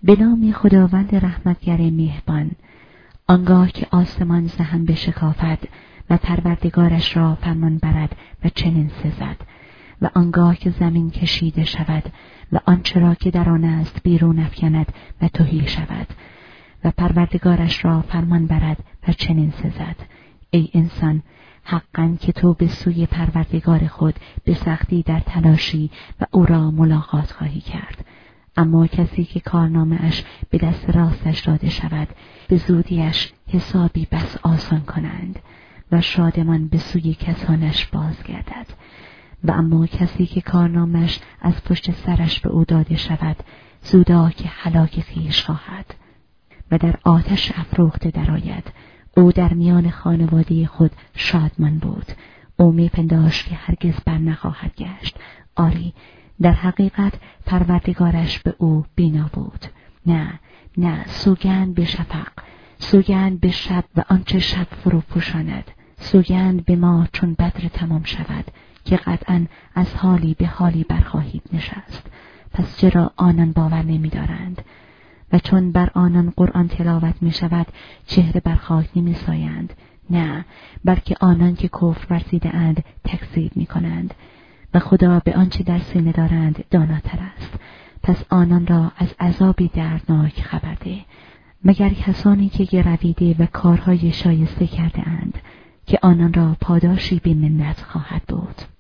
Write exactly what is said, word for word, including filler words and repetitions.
به نام خداوند رحمتگر مهربان. آنگاه که آسمان ز هم بشکافد و پروردگارش را فرمان برد و چنین سزد، و آنگاه که زمین کشیده شود و آنچه را که در آن است بیرون افکند و تهی شود و پروردگارش را فرمان برد و چنین سزد. ای انسان، حقاً که تو به سوی پروردگار خود به سختی در تلاشی و او را ملاقات خواهی کرد. اما کسی که کارنامه اش به دست راستش داده شود، به زودیش حسابی بس آسان کنند و شادمان به سوی کسانش بازگردد. و اما کسی که کارنامش از پشت سرش به او داده شود، زودا که هلاک خویش خواهد و در آتش افروخته درآید. او در میان خانواده خود شادمان بود. او میپنداشت که هرگز بر نخواهد گشت. آری، در حقیقت پروردگارش به او بینا بود. نه، نه، سوگند به شفق، سوگند به شب و آنچه شب فرو پوشاند، سوگند به ما چون بدر تمام شود که قطعاً از حالی به حالی برخواهید نشست. پس چرا آنان باور نمی دارند؟ و چون بر آنان قرآن تلاوت می شود چهره بر خاک نمی سایند. نه، بلکه آنان که کفر ورزیده اند تکذیب می کنند و خدا به آنچه در سینه دارند داناتر است. پس آنان را از عذابی دردناک خبر ده، مگر کسانی که گرویده و کارهای شایسته کرده اند که آنان را پاداشی بی منت خواهد بود.